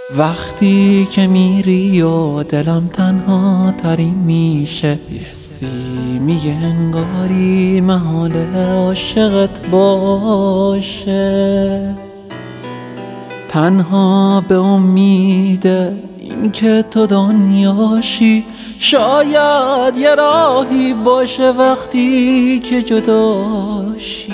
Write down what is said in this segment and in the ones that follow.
وقتی که میری و دلم تنها تری میشه، یه حسی میگه انگاری محال عاشقت باشه. تنها به امید این که تو دنیاشی، شاید یه راهی باشه وقتی که جداشی.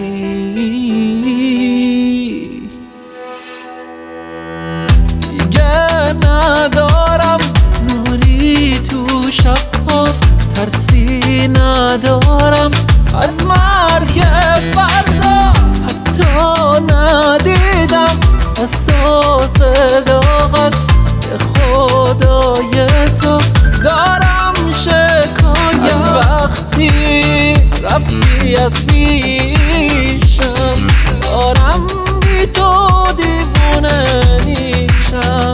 دیگه ندارم نوری تو شبها، ترسی ندارم از مرگ فردا. حتی ندیدم احساس داغت به خدای تو دارم شکایت. از وقتی رفتی از پیشم دارم بی تو دیوونه میشم.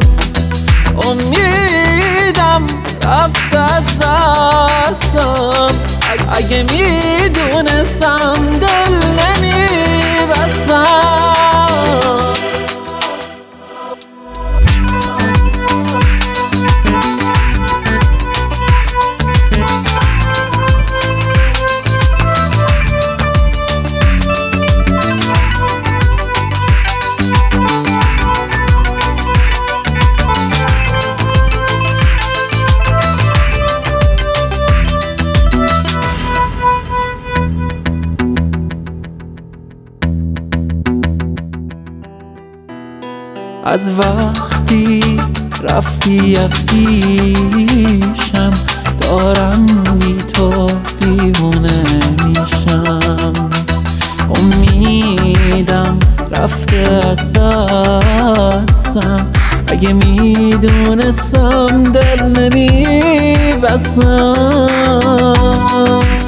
امیدم رفت از دستم، اگه میدونستم دل نمیبستم. از وقتی رفتی از پیشم دارم بی تو دیوونه میشم. امیدم رفته از دستم، اگه میدونستم دل نمیبستم.